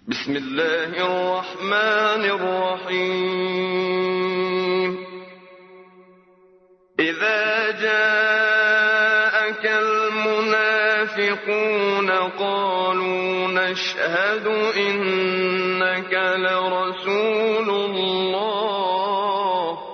بسم الله الرحمن الرحيم إذا جاءك المنافقون قالوا نشهد إنك لرسول الله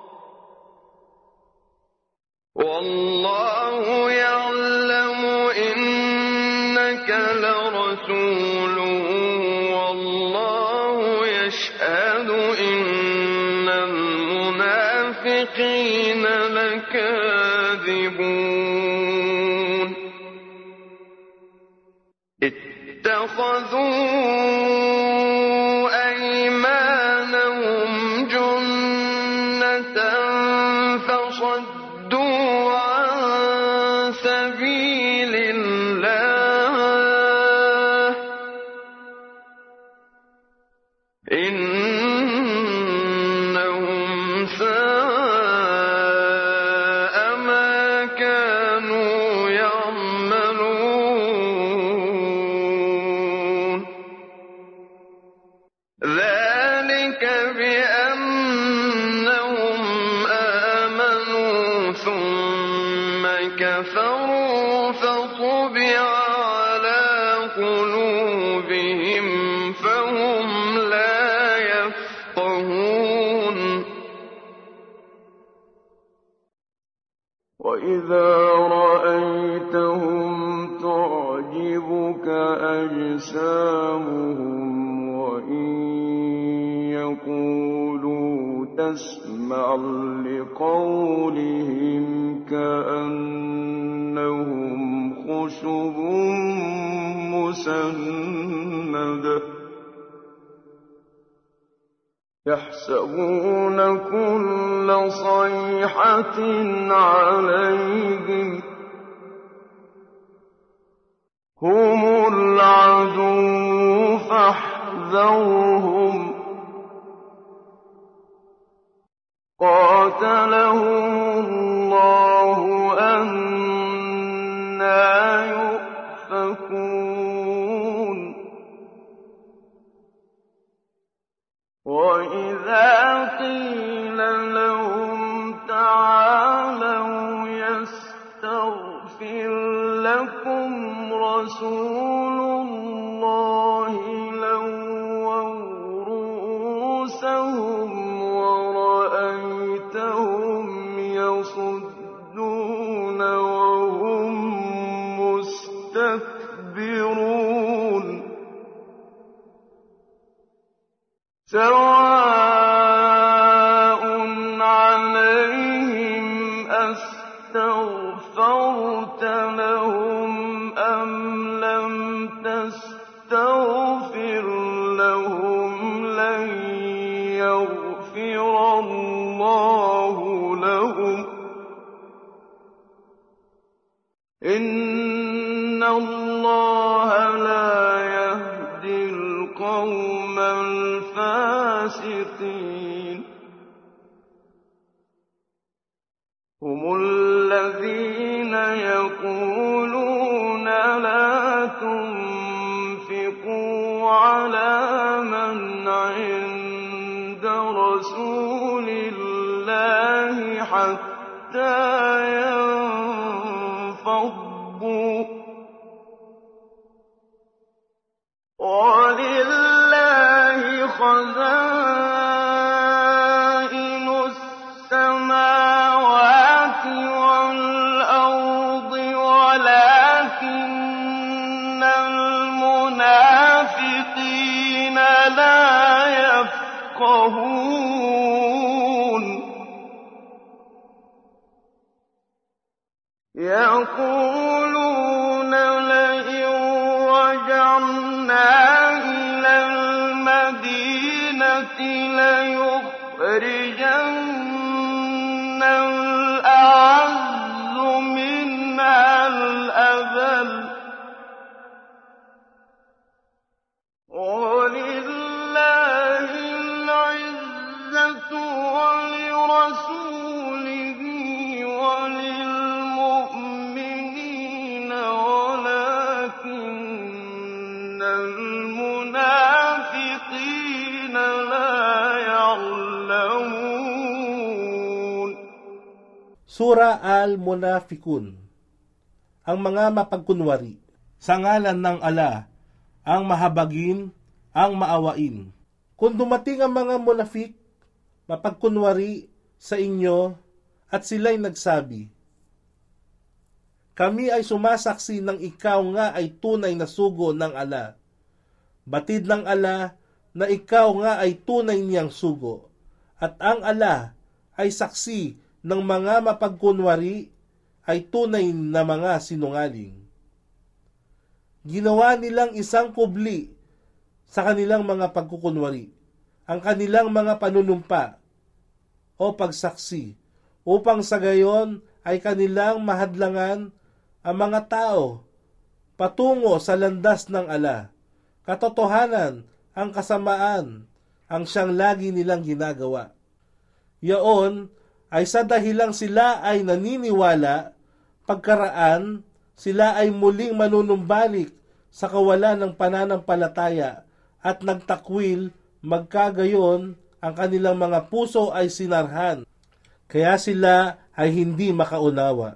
والله يعلم إنك لرسوله والله يشهد إن المنافقين لكاذبون اتخذوا أيمانهم جنة فصدوا عن سبيل الله إنهم ساء ما كانوا يعملون ذلك بأنهم آمنوا ثم كفروا فطبع على قلوبهم فهم لا يفقهون وإذا رأيتهم تعجبك أجسامهم وإن يقولوا تسمع لقولهم كأنهم خشب مسندة يحسبون كل صيحة عليهم هم العدو فاحذرهم قاتلهم الله أنى يؤفكون وإذا قيل لهم تعالوا يستغفر لكم رسول الله لووا رؤوسهم ورأيتهم يصدون وهم مستكبرون سواء عليهم أستغفرت لهم أم لم تستغفر لهم لن يغفر الله لهم إن الله لا يهدي القوم الفاسقين هم الذين يقولون لا تنفقوا على من عند رسول الله حتى ينفضوا ولله خزائن السماوات والأرض ولكن المنافقين لا يفقهون يقولون لئن رجعنا إلى المدينة ليخرجن الأعز منها الأذل ولله العزة ولرسوله وللمؤمنين ولكن المنافقين Sura al-Munafikun, ang mga mapagkunwari. Sa ngalan ng ala, ang mahabagin, ang maawain. Kung dumating ang mga munafik, mapagkunwari sa inyo, at sila'y nagsabi, kami ay sumasaksi ng ikaw nga ay tunay na sugo ng ala. Batid ng ala na ikaw nga ay tunay niyang sugo, at ang ala ay saksi ng mga mapagkunwari ay tunay na mga sinungaling. Ginawa nilang isang kubli sa kanilang mga pagkukunwari, ang kanilang mga panunumpa o pagsaksi, upang sa gayon ay kanilang mahadlangan ang mga tao patungo sa landas ng ala. Katotohanan, ang kasamaan, ang siyang lagi nilang ginagawa. Yaon ay sa dahilang sila ay naniniwala, pagkaraan, sila ay muling manunumbalik sa kawalan ng pananampalataya at nagtakwil, magkagayon ang kanilang mga puso ay sinarhan, kaya sila ay hindi makaunawa.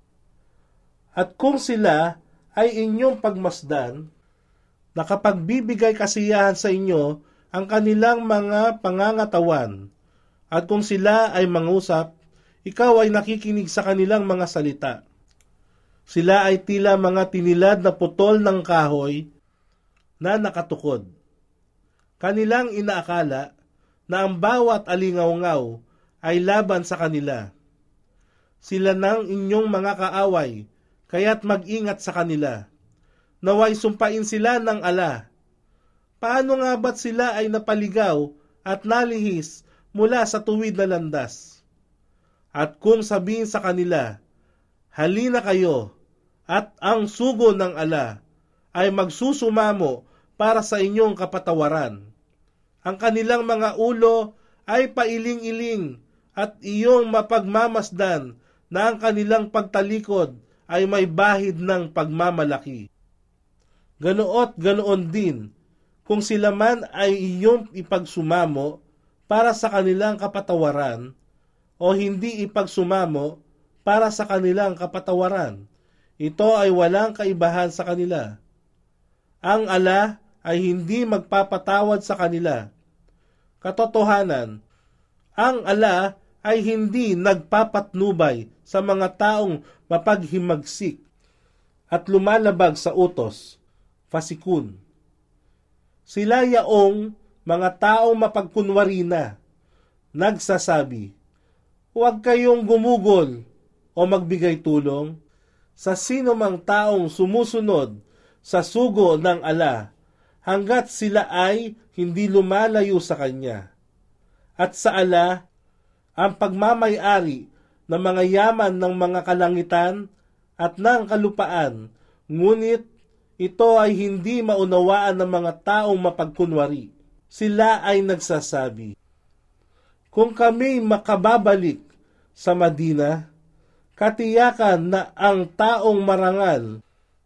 At kung sila ay inyong pagmasdan, nakapagbibigay kasiyahan sa inyo ang kanilang mga pangangatawan, at kung sila ay mangusap, ikaw ay nakikinig sa kanilang mga salita. Sila ay tila mga tinilad na putol ng kahoy na nakatukod. Kanilang inaakala na ang bawat alingaw-ngaw ay laban sa kanila. Sila ng inyong mga kaaway, kaya't mag-ingat sa kanila. Naway sumpain sila ng ala. Paano nga ba't sila ay napaligaw at nalihis mula sa tuwid na landas? At kung sabihin sa kanila, halina kayo, at ang sugo ng ala ay magsusumamo para sa inyong kapatawaran. Ang kanilang mga ulo ay pailing-iling at iyong mapagmamasdan na ang kanilang pagtalikod ay may bahid ng pagmamalaki. Ganoot ganoon din kung sila man ay iyong ipagsumamo para sa kanilang kapatawaran o hindi ipagsumamo para sa kanilang kapatawaran. Ito ay walang kaibahan sa kanila. Ang ala ay hindi magpapatawad sa kanila. Katotohanan, ang ala ay hindi nagpapatnubay sa mga taong mapaghimagsik at lumalabag sa utos, fasikun. Sila yaong mga taong mapagkunwari na, nagsasabi, huwag kayong gumugol o magbigay tulong sa sino mang taong sumusunod sa sugo ng ala hanggat sila ay hindi lumalayo sa kanya. At sa ala, ang pagmamay-ari ng mga yaman ng mga kalangitan at ng kalupaan, ngunit ito ay hindi maunawaan ng mga taong mapagkunwari. Sila ay nagsasabi, kung kami makababalik sa Madina, katiyakan na ang taong marangal,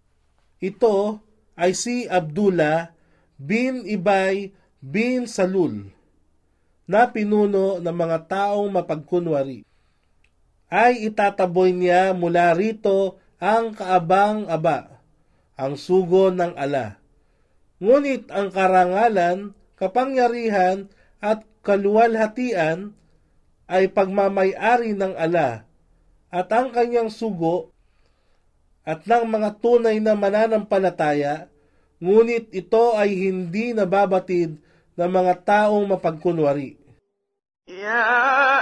ito ay si Abdullah bin Ibay bin Salul, na pinuno ng mga taong mapagkunwari, ay itataboy niya mula rito ang kaabang-aba, ang sugo ng ala. Ngunit ang karangalan, kapangyarihan at kaluwalhatian ay pagmamay-ari ng ala, at ang kanyang sugo at ng mga tunay na mananampalataya, ngunit ito ay hindi nababatid ng mga taong mapagkunwari. Ya